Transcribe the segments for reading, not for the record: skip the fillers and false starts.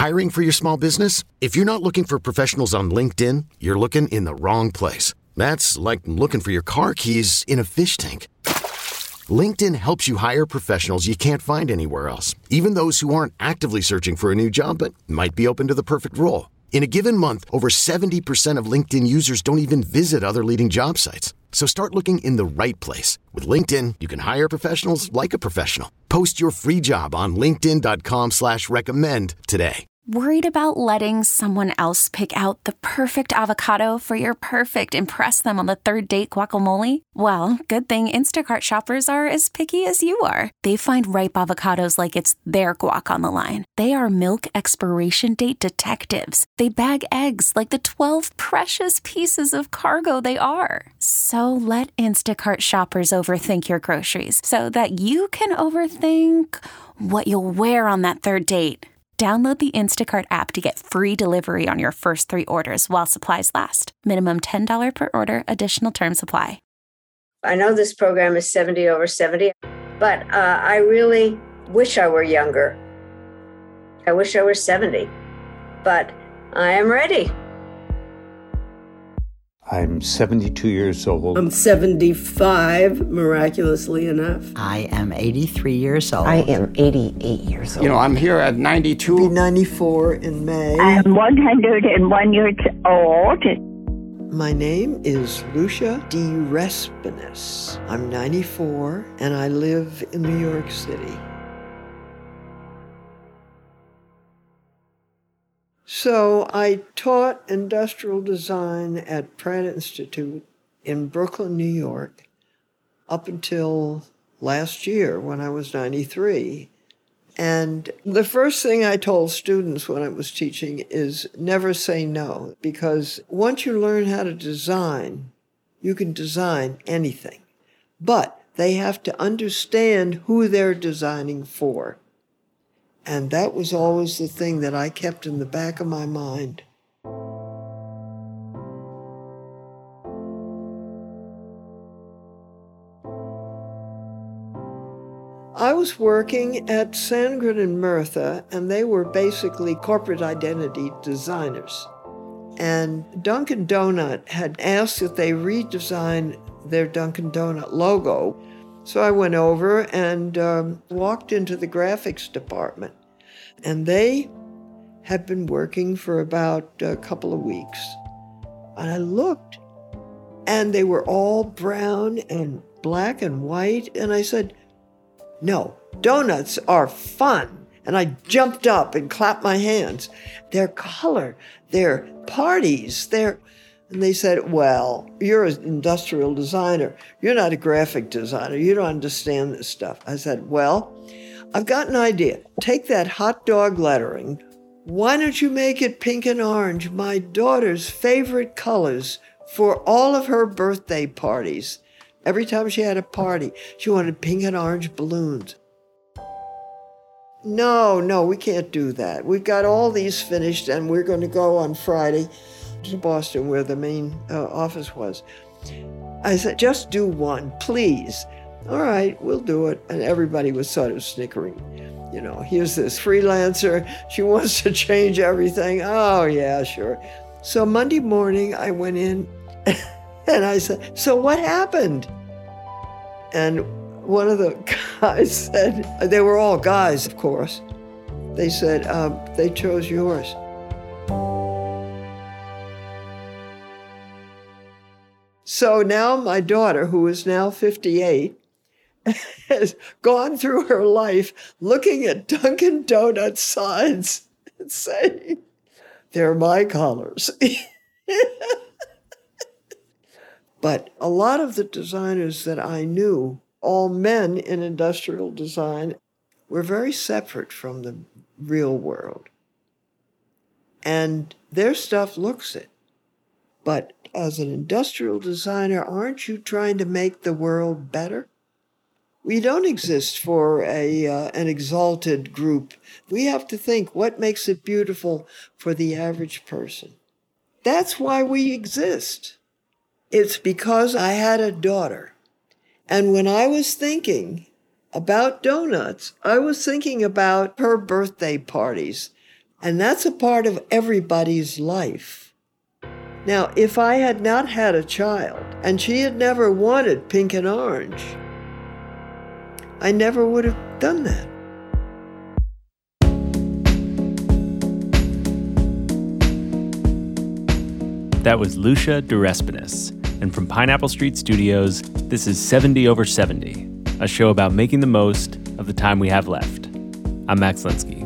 Hiring for your small business? If you're not looking for professionals on LinkedIn, you're looking in the wrong place. That's like looking for your car keys in a fish tank. LinkedIn helps you hire professionals you can't find anywhere else, even those who aren't actively searching for a new job but might be open to the perfect role. In a given month, over 70% of LinkedIn users don't even visit other leading job sites. So start looking in the right place. With LinkedIn, you can hire professionals like a professional. Post your free job on linkedin.com/recommend today. Worried about letting someone else pick out the perfect avocado for your perfect impress them on the third date guacamole? Well, good thing Instacart shoppers are as picky as you are. They find ripe avocados like it's their guac on the line. They are milk expiration date detectives. They bag eggs like the 12 precious pieces of cargo they are. So let Instacart shoppers overthink your groceries so that you can overthink what you'll wear on that third date. Download the Instacart app to get free delivery on your first 3 orders while supplies last. Minimum $10 per order. Additional terms apply. I know this program is 70 over 70, but I really wish I were younger. I wish I were 70, but I am ready. I'm 72 years old. I'm 75, miraculously enough. I am 83 years old. I am 88 years old. You know, I'm here at 92. I'll be 94 in May. I am 101 years old. My name is Lucia D. Respinis. I'm 94, and I live in New York City. So I taught industrial design at Pratt Institute in Brooklyn, New York, up until last year when I was 93. And the first thing I told students when I was teaching is never say no, because once you learn how to design, you can design anything. But they have to understand who they're designing for. And that was always the thing that I kept in the back of my mind. I was working at Sandgren and Murtha, and they were basically corporate identity designers. And Dunkin' Donut had asked that they redesign their Dunkin' Donut logo. So I went over and walked into the graphics department. And they had been working for about a couple of weeks. And I looked, and they were all brown and black and white. And I said, no, donuts are fun. And I jumped up and clapped my hands. Their color, their parties, their... And they said, well, you're an industrial designer. You're not a graphic designer. You don't understand this stuff. I said, well, I've got an idea. Take that hot dog lettering. Why don't you make it pink and orange, my daughter's favorite colors for all of her birthday parties? Every time she had a party, she wanted pink and orange balloons. No, we can't do that. We've got all these finished, and we're going to go on Friday to Boston, where the main office was. I said, just do one, please. All right, we'll do it. And everybody was sort of snickering. You know, here's this freelancer. She wants to change everything. Oh, yeah, sure. So Monday morning, I went in and I said, so what happened? And one of the guys said, they were all guys, of course. They said, they chose yours. So now my daughter, who is now 58, has gone through her life looking at Dunkin' Donuts signs and saying, they're my colors. But a lot of the designers that I knew, all men in industrial design, were very separate from the real world. And their stuff looks it. But as an industrial designer, aren't you trying to make the world better? We don't exist for an exalted group. We have to think, what makes it beautiful for the average person? That's why we exist. It's because I had a daughter. And when I was thinking about donuts, I was thinking about her birthday parties, And that's a part of everybody's life. Now, if I had not had a child and she had never wanted pink and orange, I never would have done that. That was Lucia DeRespinis. And from Pineapple Street Studios, this is 70 over 70, a show about making the most of the time we have left. I'm Max Linsky.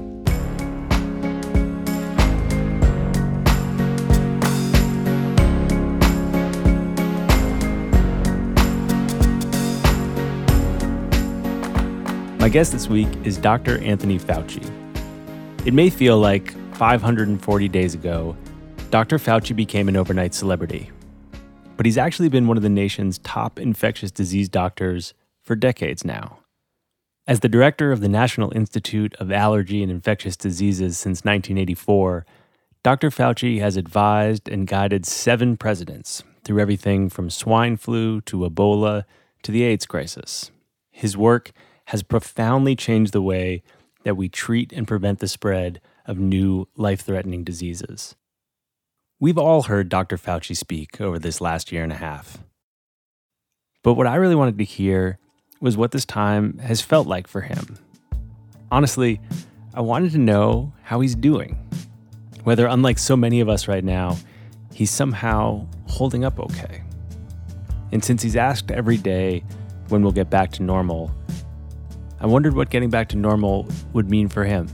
My guest this week is Dr. Anthony Fauci. It may feel like 540 days ago, Dr. Fauci became an overnight celebrity. But he's actually been one of the nation's top infectious disease doctors for decades now. As the director of the National Institute of Allergy and Infectious Diseases since 1984, Dr. Fauci has advised and guided 7 presidents through everything from swine flu to Ebola to the AIDS crisis. His work has profoundly changed the way that we treat and prevent the spread of new life-threatening diseases. We've all heard Dr. Fauci speak over this last year and a half. But what I really wanted to hear was what this time has felt like for him. Honestly, I wanted to know how he's doing. Whether, unlike so many of us right now, he's somehow holding up okay. And since he's asked every day when we'll get back to normal, I wondered what getting back to normal would mean for him.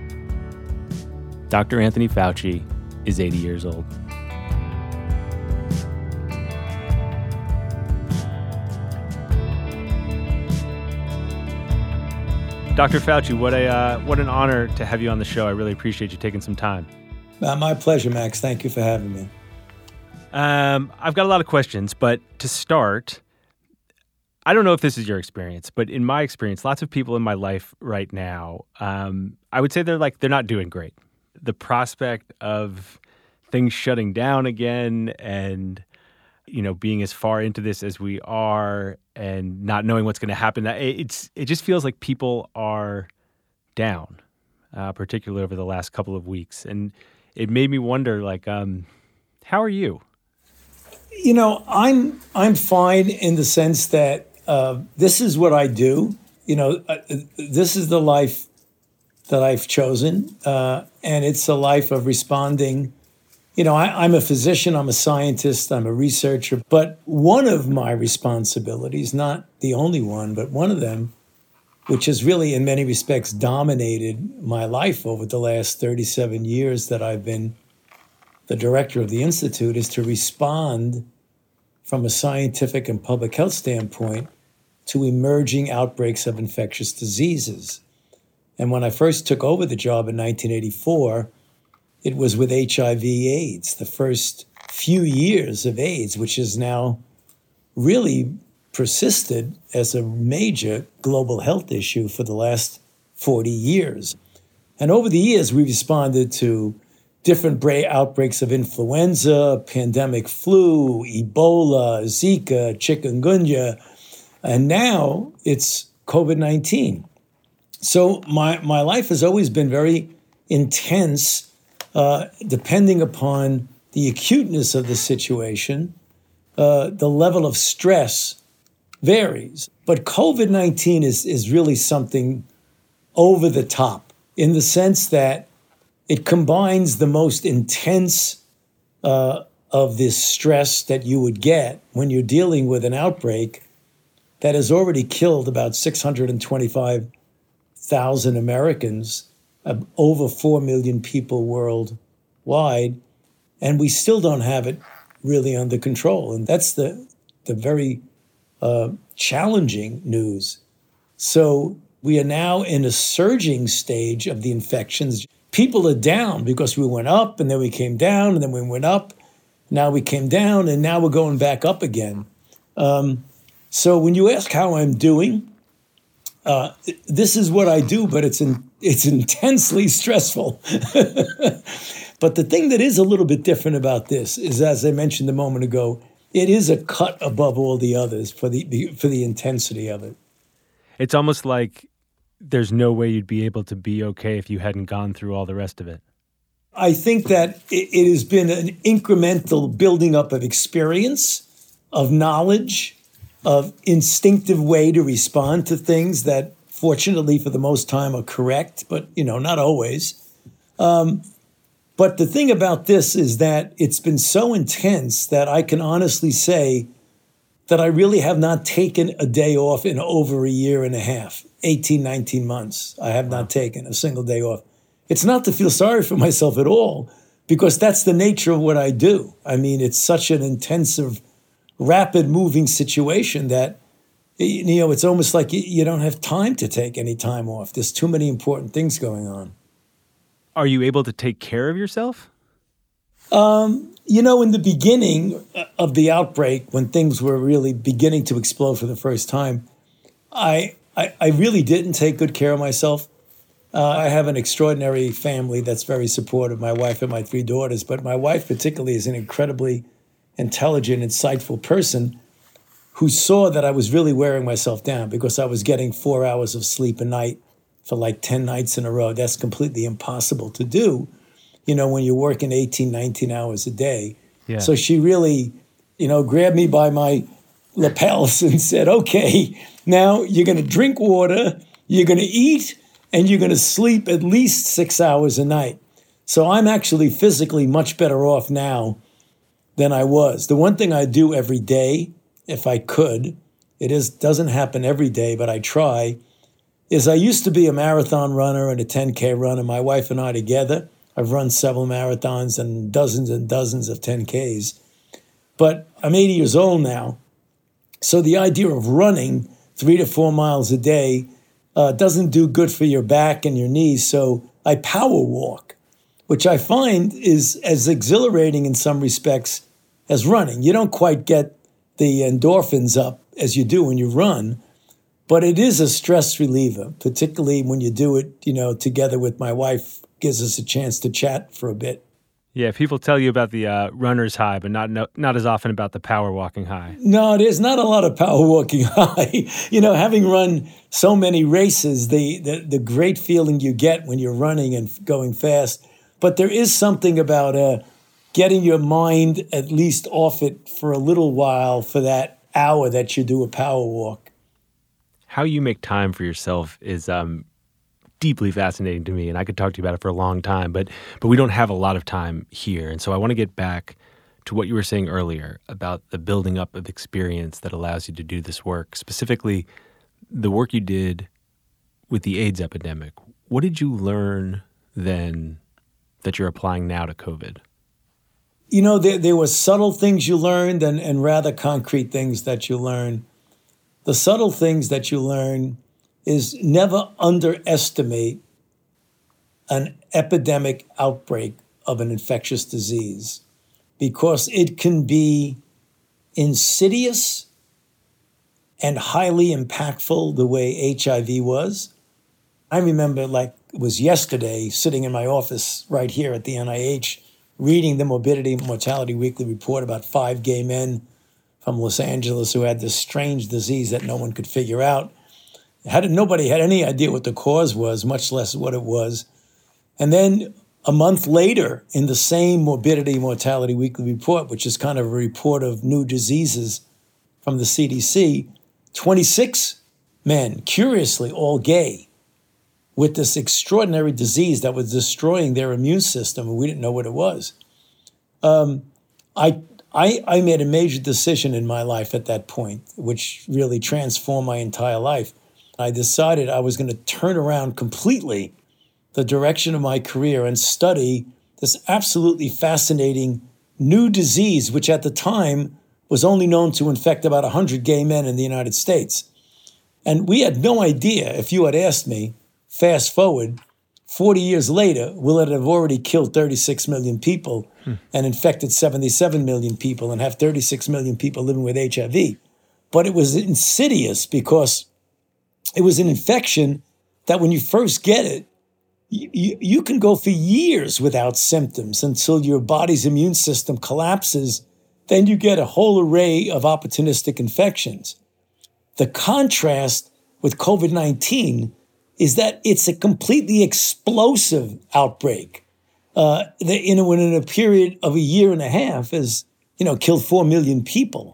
Dr. Anthony Fauci is 80 years old. Dr. Fauci, what an honor to have you on the show. I really appreciate you taking some time. My pleasure, Max. Thank you for having me. I've got a lot of questions, but to start, I don't know if this is your experience, but in my experience, lots of people in my life right now, I would say they're not doing great. The prospect of things shutting down again and, being as far into this as we are and not knowing what's going to happen, it just feels like people are down, particularly over the last couple of weeks. And it made me wonder, how are you? I'm fine in the sense that this is what I do. This is the life that I've chosen, and it's a life of responding. I'm a physician, I'm a scientist, I'm a researcher, but one of my responsibilities, not the only one, but one of them, which has really in many respects dominated my life over the last 37 years that I've been the director of the Institute, is to respond from a scientific and public health standpoint to emerging outbreaks of infectious diseases. And when I first took over the job in 1984, it was with HIV/AIDS, the first few years of AIDS, which has now really persisted as a major global health issue for the last 40 years. And over the years, we responded to different outbreaks of influenza, pandemic flu, Ebola, Zika, chikungunya, and now it's COVID-19. So my life has always been very intense, depending upon the acuteness of the situation. The level of stress varies. But COVID-19 is really something over the top in the sense that it combines the most intense of this stress that you would get when you're dealing with an outbreak that has already killed about 625,000 Americans, over 4 million people worldwide, and we still don't have it really under control. And that's the very challenging news. So we are now in a surging stage of the infections. People are down because we went up and then we came down and then we went up. Now we came down and now we're going back up again. So when you ask how I'm doing, this is what I do, but it's intensely stressful. But the thing that is a little bit different about this is, as I mentioned a moment ago, it is a cut above all the others for the intensity of it. It's almost like there's no way you'd be able to be okay if you hadn't gone through all the rest of it. I think that it has been an incremental building up of experience, of knowledge, of instinctive way to respond to things that fortunately for the most time are correct, but not always. But the thing about this is that it's been so intense that I can honestly say that I really have not taken a day off in over a year and a half, 18, 19 months. I have not taken a single day off. It's not to feel sorry for myself at all, because that's the nature of what I do. I mean, it's such an intensive, rapid moving situation that, it's almost like you don't have time to take any time off. There's too many important things going on. Are you able to take care of yourself? In the beginning of the outbreak, when things were really beginning to explode for the first time, I really didn't take good care of myself. I have an extraordinary family that's very supportive, my wife and my 3 daughters, but my wife particularly is an incredibly intelligent, insightful person who saw that I was really wearing myself down because I was getting 4 hours of sleep a night for like 10 nights in a row. That's completely impossible to do, when you're working 18, 19 hours a day. Yeah. So she really, grabbed me by my lapels and said, okay, now you're going to drink water, you're going to eat, and you're going to sleep at least 6 hours a night. So I'm actually physically much better off now than I was. The one thing I do every day, if I could, doesn't happen every day, but I try, is I used to be a marathon runner and a 10K runner. My wife and I together, I've run several marathons and dozens of 10Ks. But I'm 80 years old now, so the idea of running 3 to 4 miles a day doesn't do good for your back and your knees. So I power walk, which I find is as exhilarating in some respects as running. You don't quite get the endorphins up as you do when you run, but it is a stress reliever, particularly when you do it, together with my wife, gives us a chance to chat for a bit. Yeah, people tell you about the runner's high, but not as often about the power walking high. No, there's not a lot of power walking high. Having run so many races, the great feeling you get when you're running and going fast. But there is something about getting your mind at least off it for a little while for that hour that you do a power walk. How you make time for yourself is deeply fascinating to me, and I could talk to you about it for a long time, but we don't have a lot of time here. And so I want to get back to what you were saying earlier about the building up of experience that allows you to do this work, specifically the work you did with the AIDS epidemic. What did you learn then that you're applying now to COVID? There were subtle things you learned and rather concrete things that you learned. The subtle things that you learn is never underestimate an epidemic outbreak of an infectious disease, because it can be insidious and highly impactful the way HIV was. I remember like it was yesterday sitting in my office right here at the NIH reading the Morbidity and Mortality Weekly Report about 5 gay men from Los Angeles who had this strange disease that no one could figure out. Nobody had any idea what the cause was, much less what it was. And then a month later, in the same Morbidity and Mortality Weekly Report, which is kind of a report of new diseases from the CDC, 26 men, curiously all gay, with this extraordinary disease that was destroying their immune system, and we didn't know what it was. I made a major decision in my life at that point, which really transformed my entire life. I decided I was going to turn around completely the direction of my career and study this absolutely fascinating new disease, which at the time was only known to infect about 100 gay men in the United States. And we had no idea, if you had asked me, fast forward, 40 years later, will it have already killed 36 million people and infected 77 million people and have 36 million people living with HIV. But it was insidious because it was an infection that when you first get it, you can go for years without symptoms until your body's immune system collapses. Then you get a whole array of opportunistic infections. The contrast with COVID-19 is that it's a completely explosive outbreak. in a period of a year and a half has, killed 4 million people.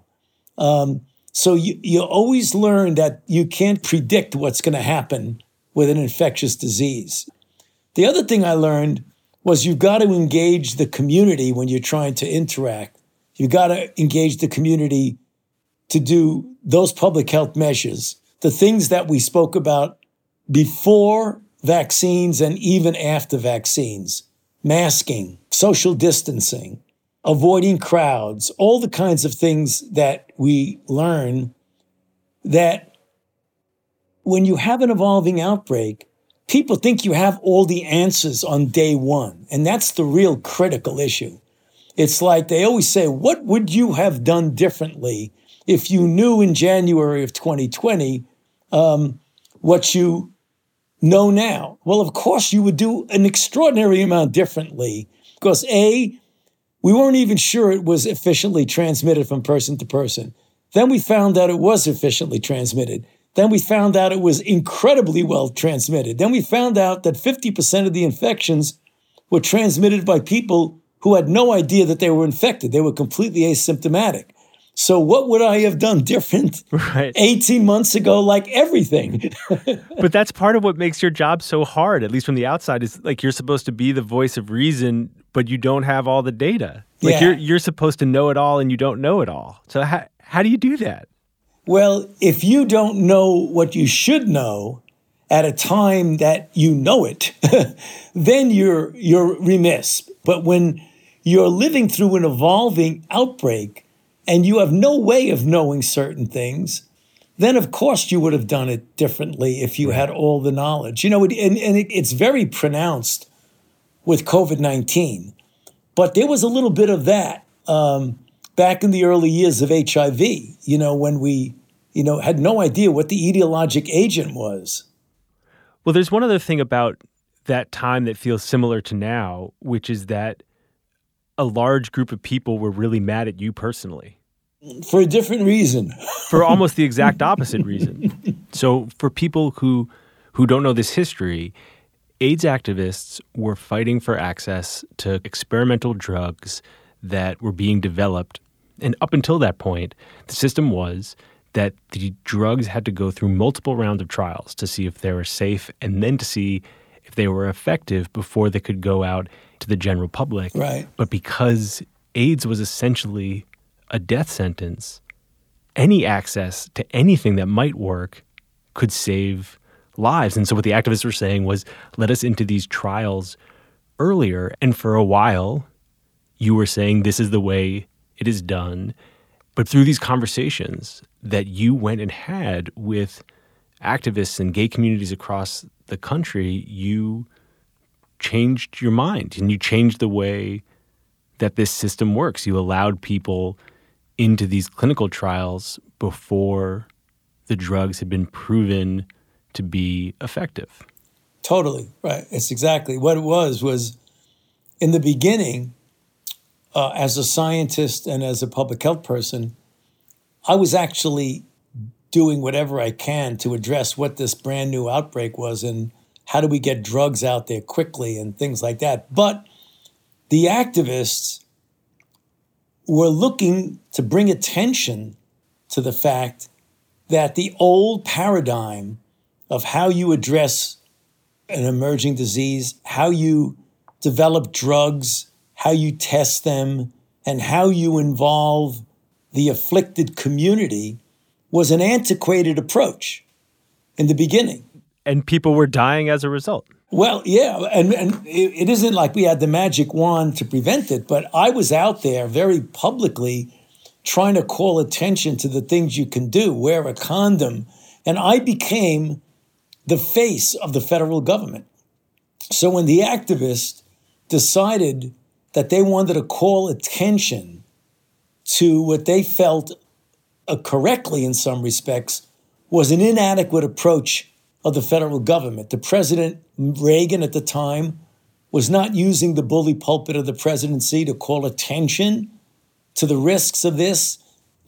So you always learn that you can't predict what's going to happen with an infectious disease. The other thing I learned was you've got to engage the community when you're trying to interact. You've got to engage the community to do those public health measures, the things that we spoke about before vaccines and even after vaccines, masking, social distancing, avoiding crowds, all the kinds of things that we learn that when you have an evolving outbreak, people think you have all the answers on day one. And that's the real critical issue. It's like they always say, what would you have done differently if you knew in January of 2020 what you know now? Well, of course, you would do an extraordinary amount differently because A, we weren't even sure it was efficiently transmitted from person to person. Then we found out it was efficiently transmitted. Then we found out it was incredibly well transmitted. Then we found out that 50% of the infections were transmitted by people who had no idea that they were infected. They were completely asymptomatic. So what would I have done different 18 months ago? Like everything. But that's part of what makes your job so hard, at least from the outside, is like you're supposed to be the voice of reason, but you don't have all the data. Like you're supposed to know it all and you don't know it all. So how do you do that? Well, if you don't know what you should know at a time that you know it, then you're remiss. But when you're living through an evolving outbreak and you have no way of knowing certain things, then of course you would have done it differently if you had all the knowledge. It's very pronounced with COVID-19. But there was a little bit of that back in the early years of HIV, when we, had no idea what the etiologic agent was. Well, there's one other thing about that time that feels similar to now, which is that a large group of people were really mad at you personally. For a different reason. For almost the exact opposite reason. So for people who don't know this history, AIDS activists were fighting for access to experimental drugs that were being developed. And up until that point, the system was that the drugs had to go through multiple rounds of trials to see if they were safe and then to see if they were effective before they could go out to the general public. Right. But because AIDS was essentially a death sentence, any access to anything that might work could save lives. And so what the activists were saying was, let us into these trials earlier. And for a while, you were saying this is the way it is done. But through these conversations that you went and had with activists and gay communities across the country, you changed your mind and you changed the way that this system works. You allowed people into these clinical trials before the drugs had been proven to be effective. Totally, right. It's exactly what it was in the beginning, as a scientist and as a public health person, I was actually doing whatever I can to address what this brand new outbreak was and how do we get drugs out there quickly and things like that. But the activists were looking to bring attention to the fact that the old paradigm of how you address an emerging disease, how you develop drugs, how you test them, and how you involve the afflicted community was an antiquated approach in the beginning. And people were dying as a result. Well, yeah, and it isn't like we had the magic wand to prevent it, but I was out there very publicly trying to call attention to the things you can do, wear a condom, and I became the face of the federal government. So when the activists decided that they wanted to call attention to what they felt correctly in some respects was an inadequate approach of the federal government. The President Reagan at the time was not using the bully pulpit of the presidency to call attention to the risks of this.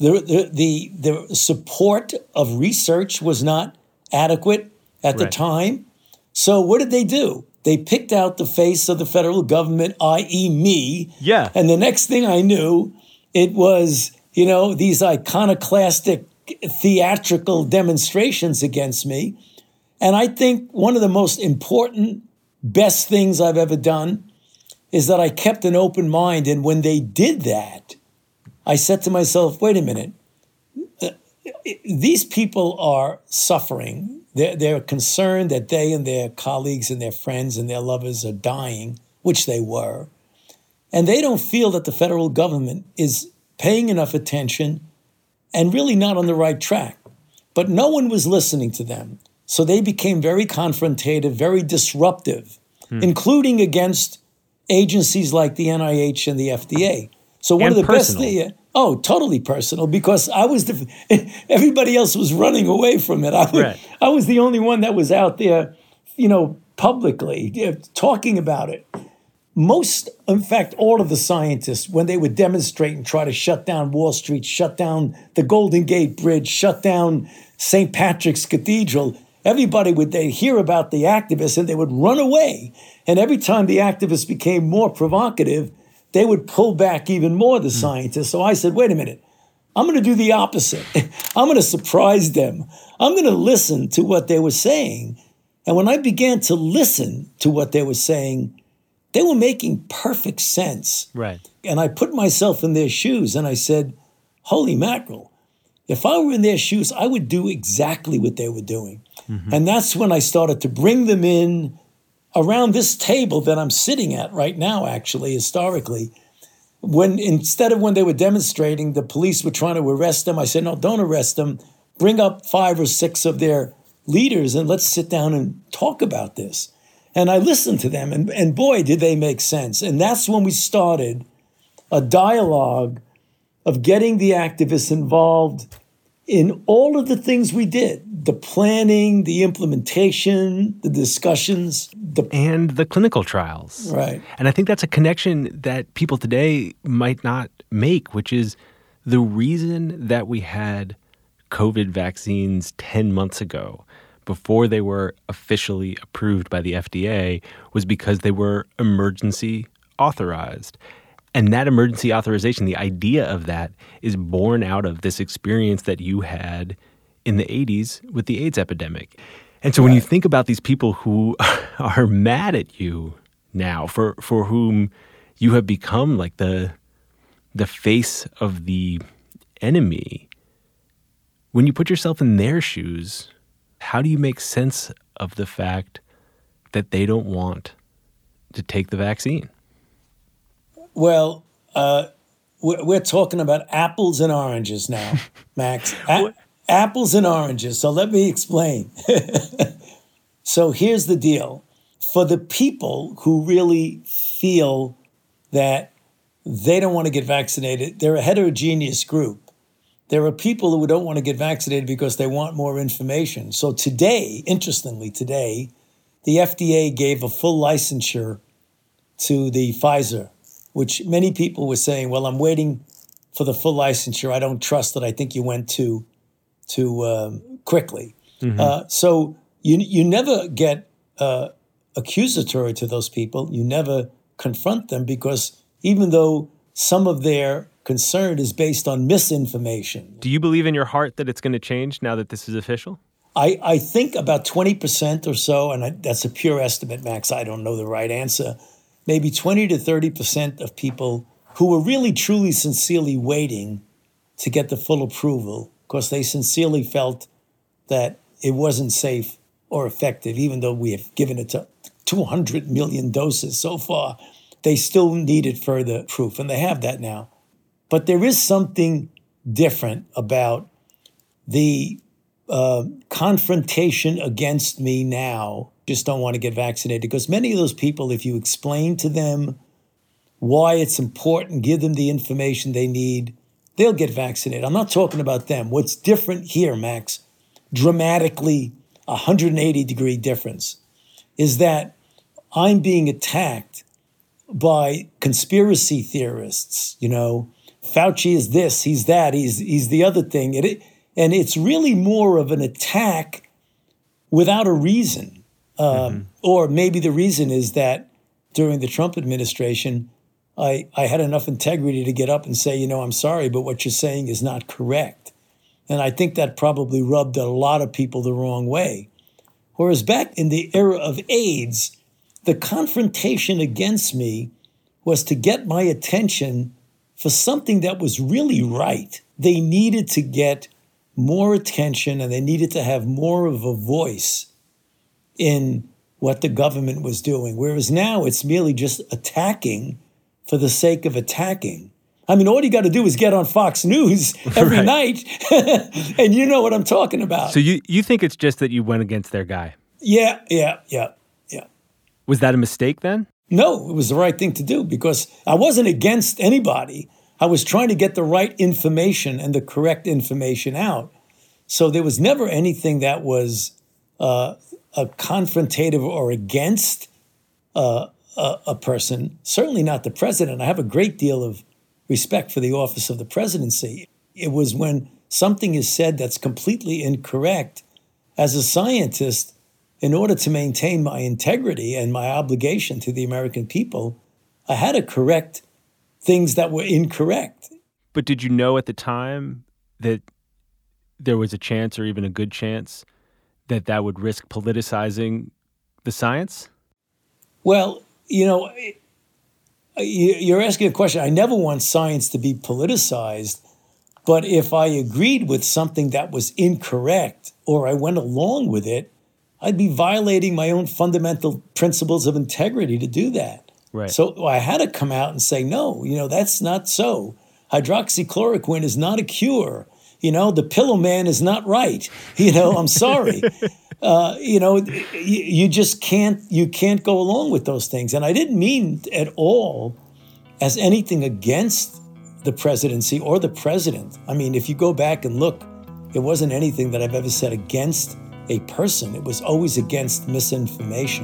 The support of research was not adequate at the time. So what did? They They picked out the face of the federal government, i.e. me. Yeah. And the next thing I knew, it was, these iconoclastic theatrical demonstrations against me. And I think one of the most important, best things I've ever done is that I kept an open mind. And when they did that, I said to myself, wait a minute, these people are suffering. They're concerned that they and their colleagues and their friends and their lovers are dying, which they were. And they don't feel that the federal government is paying enough attention and really not on the right track. But no one was listening to them. So they became very confrontative, very disruptive, including against agencies like the NIH and the FDA. So one of the best things, totally personal, because I was everybody else was running away from it. I was the only one that was out there, publicly talking about it. In fact, all of the scientists, when they would demonstrate and try to shut down Wall Street, shut down the Golden Gate Bridge, shut down St. Patrick's Cathedral, they'd hear about the activists and they would run away. And every time the activists became more provocative, they would pull back even more, the scientists. So I said, wait a minute, I'm going to do the opposite. I'm going to surprise them. I'm going to listen to what they were saying. And when I began to listen to what they were saying, they were making perfect sense. Right. And I put myself in their shoes and I said, holy mackerel, if I were in their shoes, I would do exactly what they were doing. Mm-hmm. And that's when I started to bring them in around this table that I'm sitting at right now, actually, historically. Instead of when they were demonstrating, the police were trying to arrest them, I said, no, don't arrest them. Bring up 5 or 6 of their leaders and let's sit down and talk about this. And I listened to them, and boy, did they make sense. And that's when we started a dialogue of getting the activists involved in all of the things we did, the planning, the implementation, the discussions. And the clinical trials. Right. And I think that's a connection that people today might not make, which is the reason that we had COVID vaccines 10 months ago, before they were officially approved by the FDA, was because they were emergency authorized. And that emergency authorization, the idea of that, is born out of this experience that you had in the 80s with the AIDS epidemic. And so when you think about these people who are mad at you now, for whom you have become like the face of the enemy, when you put yourself in their shoes, how do you make sense of the fact that they don't want to take the vaccine? Well, we're talking about apples and oranges now, Max. Apples and oranges. So let me explain. So here's the deal. For the people who really feel that they don't want to get vaccinated, they're a heterogeneous group. There are people who don't want to get vaccinated because they want more information. So today, interestingly, the FDA gave a full licensure to the Pfizer, which many people were saying, well, I'm waiting for the full licensure. I don't trust it. I think you went too quickly. Mm-hmm. So you never get accusatory to those people. You never confront them, because even though some of their concern is based on misinformation. Do you believe in your heart that it's going to change now that this is official? I think about 20% or so, and that's a pure estimate, Max. I don't know the right answer. Maybe 20 to 30% of people who were really, truly, sincerely waiting to get the full approval, because they sincerely felt that it wasn't safe or effective, even though we have given it to 200 million doses so far. They still needed further proof, and they have that now. But there is something different about the confrontation against me now. Just don't want to get vaccinated, because many of those people, if you explain to them why it's important, give them the information they need, they'll get vaccinated. I'm not talking about them. What's different here, Max, dramatically 180-degree difference, is that I'm being attacked by conspiracy theorists. Fauci is this, he's that, he's the other thing. And it's really more of an attack without a reason. Or maybe the reason is that during the Trump administration, I had enough integrity to get up and say, I'm sorry, but what you're saying is not correct. And I think that probably rubbed a lot of people the wrong way. Whereas back in the era of AIDS, the confrontation against me was to get my attention for something that was really right. They needed to get more attention and they needed to have more of a voice in what the government was doing. Whereas now it's merely just attacking for the sake of attacking. I mean, all you got to do is get on Fox News every night, and you know what I'm talking about. So you think it's just that you went against their guy? Yeah. Was that a mistake then? No, it was the right thing to do because I wasn't against anybody. I was trying to get the right information and the correct information out. So there was never anything that was a confrontative or against a person, certainly not the president. I have a great deal of respect for the office of the presidency. It was when something is said that's completely incorrect, as a scientist, in order to maintain my integrity and my obligation to the American people, I had to correct things that were incorrect. But did you know at the time that there was a chance or even a good chance that that would risk politicizing the science? Well, you're asking a question. I never want science to be politicized, but if I agreed with something that was incorrect or I went along with it, I'd be violating my own fundamental principles of integrity to do that. Right. So I had to come out and say, no, that's not so. Hydroxychloroquine is not a cure. The Pillow Man is not right. I'm sorry. You just can't go along with those things. And I didn't mean at all as anything against the presidency or the president. I mean, if you go back and look, it wasn't anything that I've ever said against a person. It was always against misinformation.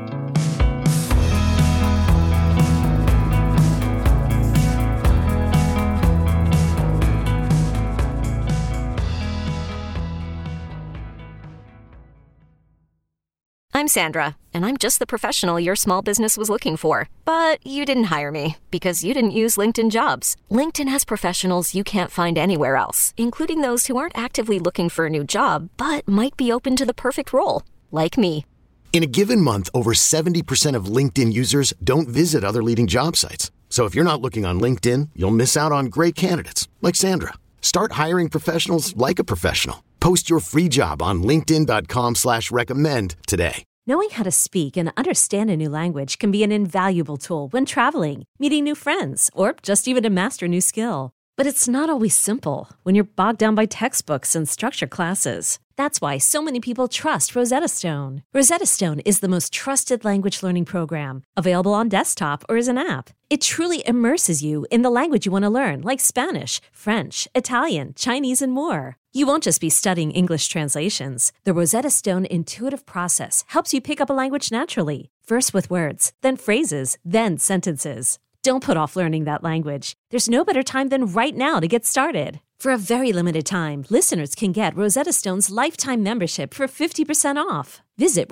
I'm Sandra, and I'm just the professional your small business was looking for. But you didn't hire me because you didn't use LinkedIn Jobs. LinkedIn has professionals you can't find anywhere else, including those who aren't actively looking for a new job, but might be open to the perfect role, like me. In a given month, over 70% of LinkedIn users don't visit other leading job sites. So if you're not looking on LinkedIn, you'll miss out on great candidates like Sandra. Start hiring professionals like a professional. Post your free job on linkedin.com/recommend today. Knowing how to speak and understand a new language can be an invaluable tool when traveling, meeting new friends, or just even to master a new skill. But it's not always simple when you're bogged down by textbooks and structured classes. That's why so many people trust Rosetta Stone. Rosetta Stone is the most trusted language learning program, available on desktop or as an app. It truly immerses you in the language you want to learn, like Spanish, French, Italian, Chinese, and more. You won't just be studying English translations. The Rosetta Stone intuitive process helps you pick up a language naturally, first with words, then phrases, then sentences. Don't put off learning that language. There's no better time than right now to get started. For a very limited time, listeners can get Rosetta Stone's lifetime membership for 50% off. Visit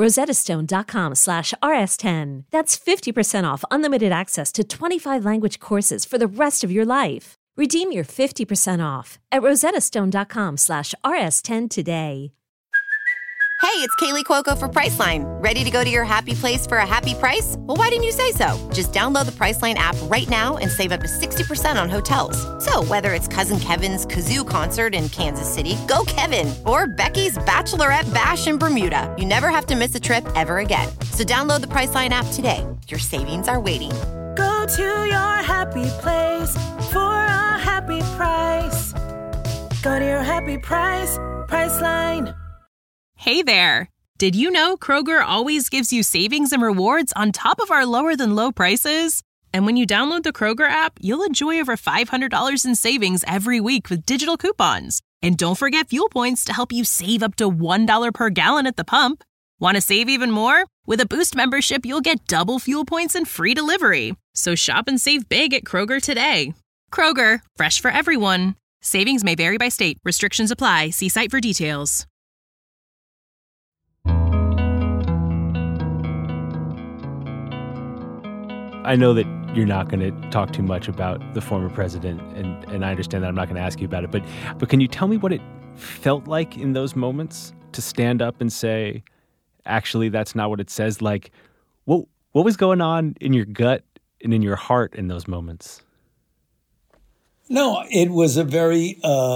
rosettastone.com/rs10. That's 50% off unlimited access to 25 language courses for the rest of your life. Redeem your 50% off at rosettastone.com/rs10 today. Hey, it's Kaylee Cuoco for Priceline. Ready to go to your happy place for a happy price? Well, why didn't you say so? Just download the Priceline app right now and save up to 60% on hotels. So whether it's Cousin Kevin's Kazoo Concert in Kansas City, go Kevin, or Becky's Bachelorette Bash in Bermuda, you never have to miss a trip ever again. So download the Priceline app today. Your savings are waiting. Go to your happy place for a happy price. Go to your happy price, Priceline. Hey there! Did you know Kroger always gives you savings and rewards on top of our lower-than-low prices? And when you download the Kroger app, you'll enjoy over $500 in savings every week with digital coupons. And don't forget fuel points to help you save up to $1 per gallon at the pump. Want to save even more? With a Boost membership, you'll get double fuel points and free delivery. So shop and save big at Kroger today. Kroger, fresh for everyone. Savings may vary by state. Restrictions apply. See site for details. I know that you're not going to talk too much about the former president, and I understand that I'm not going to ask you about it, but can you tell me what it felt like in those moments to stand up and say, actually, that's not what it says? Like, what was going on in your gut and in your heart in those moments? No, it was a very,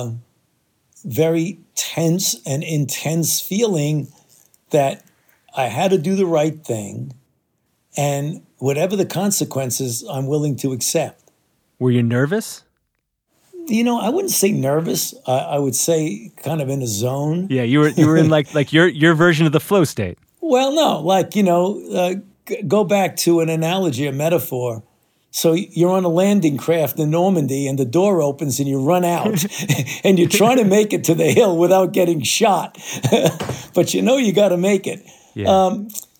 very tense and intense feeling that I had to do the right thing, and whatever the consequences, I'm willing to accept. Were you nervous? I wouldn't say nervous. I would say kind of in a zone. Yeah, you were in like your version of the flow state. Well, no, go back to an analogy, a metaphor. So you're on a landing craft in Normandy and the door opens and you run out and you're trying to make it to the hill without getting shot. But you got to make it. Yeah.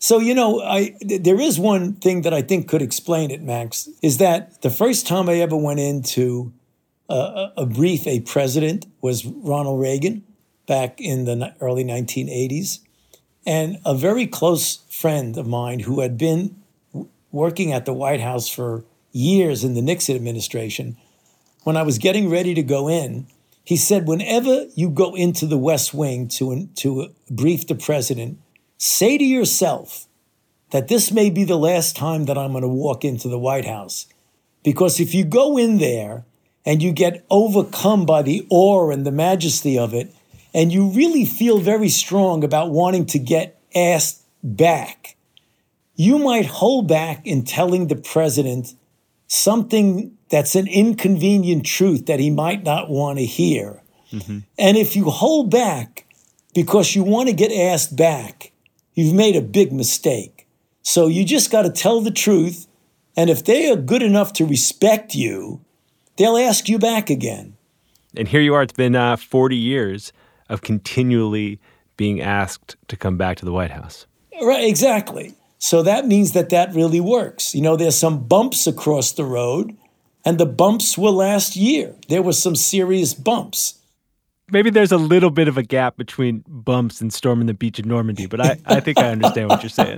There is one thing that I think could explain it, Max, is that the first time I ever went into brief a president was Ronald Reagan back in the early 1980s. And a very close friend of mine who had been working at the White House for years in the Nixon administration, when I was getting ready to go in, he said, whenever you go into the West Wing to brief the president, say to yourself that this may be the last time that I'm going to walk into the White House. Because if you go in there and you get overcome by the awe and the majesty of it, and you really feel very strong about wanting to get asked back, you might hold back in telling the president something that's an inconvenient truth that he might not want to hear. Mm-hmm. And if you hold back because you want to get asked back, you've made a big mistake. So you just got to tell the truth. And if they are good enough to respect you, they'll ask you back again. And here you are. It's been 40 years of continually being asked to come back to the White House. Right, exactly. So that means that really works. There's some bumps across the road, and the bumps were last year. There were some serious bumps. Maybe there's a little bit of a gap between bumps and storming the beach in Normandy, but I think I understand what you're saying.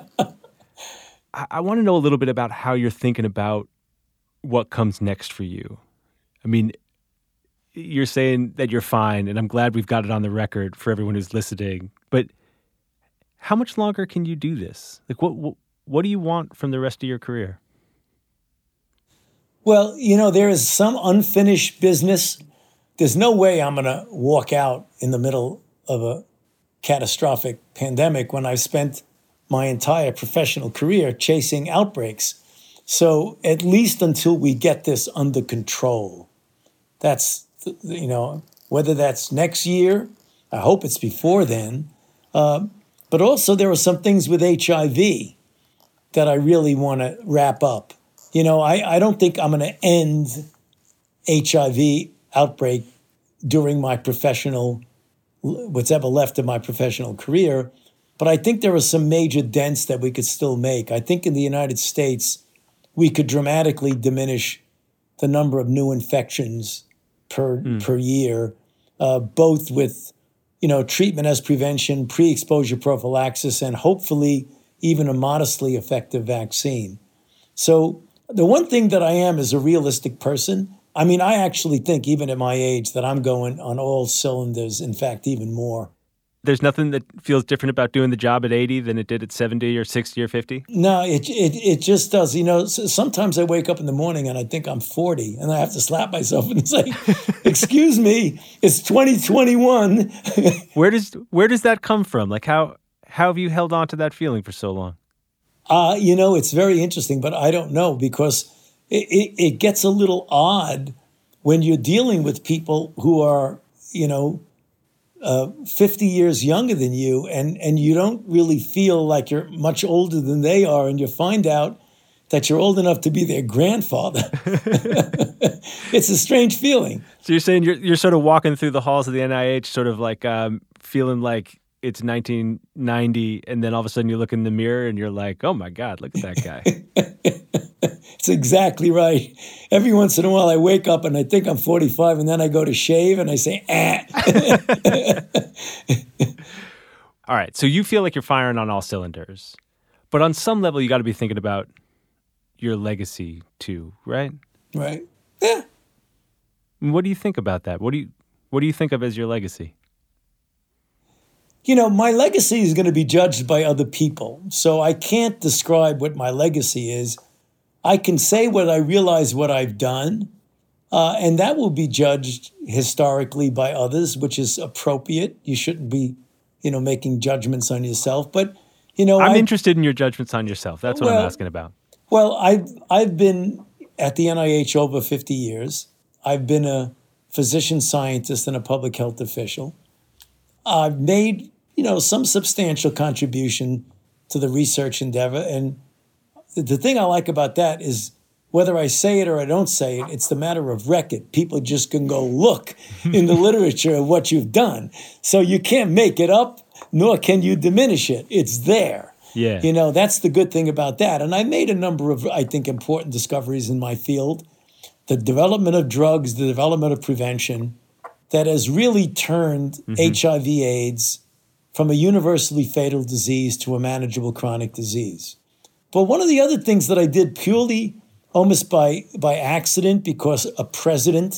I want to know a little bit about how you're thinking about what comes next for you. I mean, you're saying that you're fine, and I'm glad we've got it on the record for everyone who's listening, but how much longer can you do this? Like, what do you want from the rest of your career? Well, there is some unfinished business. There's no way I'm going to walk out in the middle of a catastrophic pandemic when I've spent my entire professional career chasing outbreaks. So at least until we get this under control, that's, whether that's next year, I hope it's before then. But also there are some things with HIV that I really want to wrap up. I don't think I'm going to end HIV outbreak during my what's ever left of my professional career. But I think there are some major dents that we could still make. I think in the United States, we could dramatically diminish the number of new infections per year, both with treatment as prevention, pre-exposure prophylaxis, and hopefully even a modestly effective vaccine. So the one thing that I am is a realistic person. I mean, I actually think even at my age that I'm going on all cylinders, in fact, even more. There's nothing that feels different about doing the job at 80 than it did at 70 or 60 or 50? No, it just does. Sometimes I wake up in the morning and I think I'm 40 and I have to slap myself and say, excuse me, it's 2021. Where does that come from? Like how have you held on to that feeling for so long? It's very interesting, but I don't know because it gets a little odd when you're dealing with people who are, 50 years younger than you, and you don't really feel like you're much older than they are, and you find out that you're old enough to be their grandfather. It's a strange feeling. So you're saying you're sort of walking through the halls of the NIH, sort of like feeling like it's 1990, and then all of a sudden you look in the mirror and you're like, oh my God, look at that guy. It's exactly right. Every once in a while I wake up and I think I'm 45 and then I go to shave and I say, All right. So you feel like you're firing on all cylinders, but on some level you got to be thinking about your legacy too, right? Right. Yeah. What do you think about that? What do you think of as your legacy? You know, my legacy is going to be judged by other people. So I can't describe what my legacy is. I can say what I realize what I've done, and that will be judged historically by others, which is appropriate. You shouldn't be, making judgments on yourself. But, I'm interested in your judgments on yourself. That's what I'm asking about. Well, I've been at the NIH over 50 years. I've been a physician scientist and a public health official. I've made, some substantial contribution to the research endeavor. And the thing I like about that is whether I say it or I don't say it, it's the matter of record. People just can go look in the literature of what you've done. So you can't make it up, nor can you diminish it. It's there. Yeah. That's the good thing about that. And I made a number of, I think, important discoveries in my field. The development of drugs, the development of prevention, that has really turned HIV/AIDS from a universally fatal disease to a manageable chronic disease. But one of the other things that I did purely almost by accident, because a President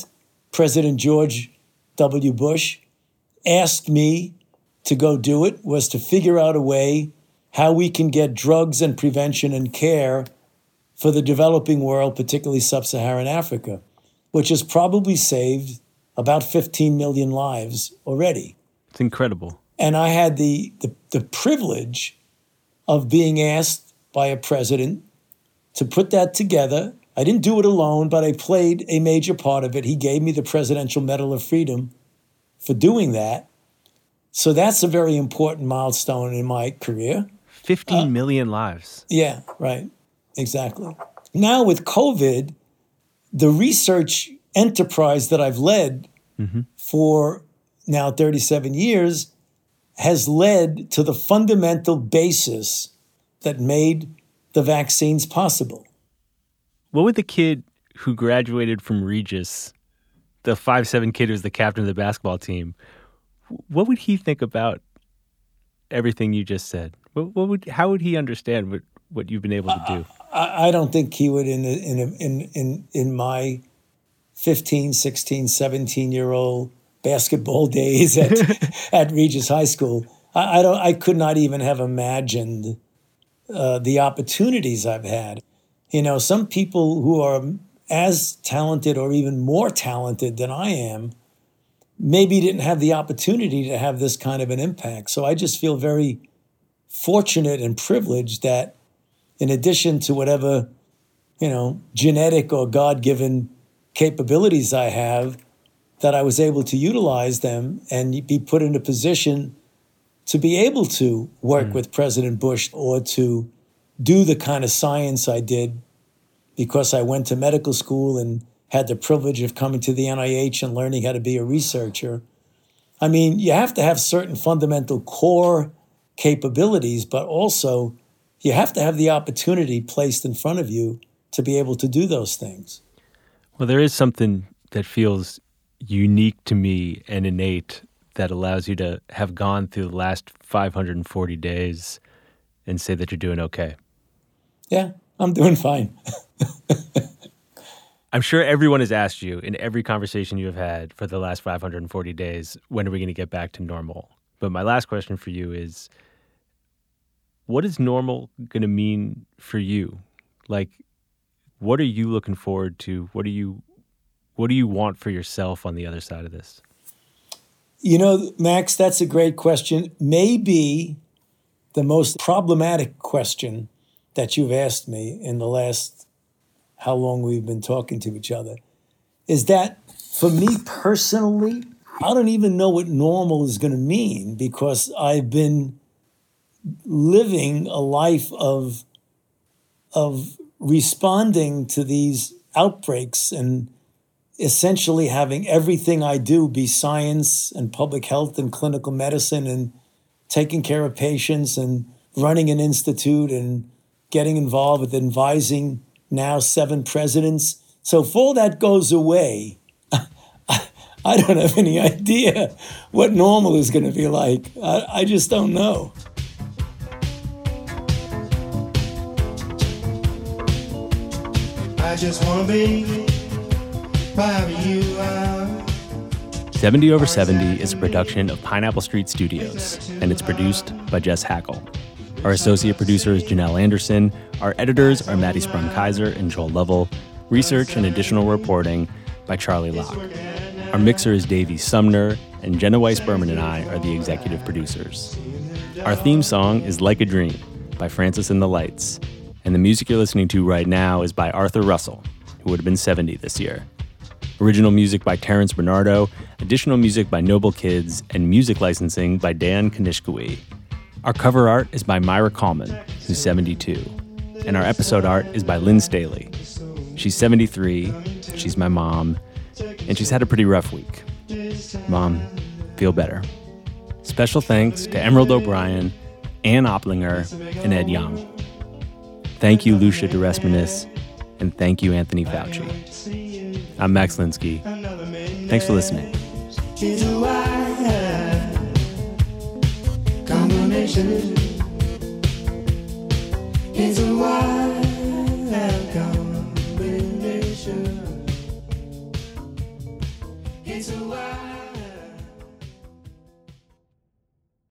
George W. Bush, asked me to go do it, was to figure out a way how we can get drugs and prevention and care for the developing world, particularly sub-Saharan Africa, which has probably saved about 15 million lives already. It's incredible. And I had the privilege of being asked by a president to put that together. I didn't do it alone, but I played a major part of it. He gave me the Presidential Medal of Freedom for doing that. So that's a very important milestone in my career. 15 million lives. Yeah, right. Exactly. Now with COVID, the research enterprise that I've led for now 37 years has led to the fundamental basis that made the vaccines possible. What would the kid who graduated from Regis, the 5'7" kid who's the captain of the basketball team, what would he think about everything you just said? How would he understand what you've been able to do? I don't think he would in my 15, 16, 17-year-old basketball days at Regis High School. I could not even have imagined the opportunities I've had. Some people who are as talented or even more talented than I am maybe didn't have the opportunity to have this kind of an impact. So I just feel very fortunate and privileged that in addition to whatever, genetic or God-given capabilities I have, that I was able to utilize them and be put in a position to be able to work with President Bush or to do the kind of science I did because I went to medical school and had the privilege of coming to the NIH and learning how to be a researcher. I mean, you have to have certain fundamental core capabilities, but also you have to have the opportunity placed in front of you to be able to do those things. Well, there is something that feels unique to me and innate that allows you to have gone through the last 540 days and say that you're doing okay. Yeah, I'm doing fine. I'm sure everyone has asked you in every conversation you have had for the last 540 days, when are we going to get back to normal? But my last question for you is, what is normal going to mean for you? Like, what are you looking forward to? What do you want for yourself on the other side of this? Max, that's a great question. Maybe the most problematic question that you've asked me in the last, how long we've been talking to each other, is that for me personally, I don't even know what normal is going to mean, because I've been living a life of responding to these outbreaks and essentially having everything I do be science and public health and clinical medicine and taking care of patients and running an institute and getting involved with advising now 7 presidents. So if all that goes away, I don't have any idea what normal is going to be like. I just don't know. I just wanna be wherever you are. 70 Over 70 is a production of Pineapple Street Studios, and it's produced by Jess Hackle. Our associate producer is Janelle Anderson. Our editors are Maddie Sprung-Kaiser and Joel Lovell. Research and additional reporting by Charlie Locke. Our mixer is Davey Sumner, and Jenna Weiss-Berman and I are the executive producers. Our theme song is Like a Dream by Francis and the Lights, and the music you're listening to right now is by Arthur Russell, who would have been 70 this year. Original music by Terrence Bernardo, additional music by Noble Kids, and music licensing by Dan Kanishkawi. Our cover art is by Myra Coleman, who's 72, and our episode art is by Lynn Staley. She's 73, she's my mom, and she's had a pretty rough week. Mom, feel better. Special thanks to Emerald O'Brien, Ann Oplinger, and Ed Young. Thank you, Lucia DeRespinus, and thank you, Anthony Fauci. I'm Max Linsky. Thanks for listening. It's a wild combination. It's a wild combination. It's a wild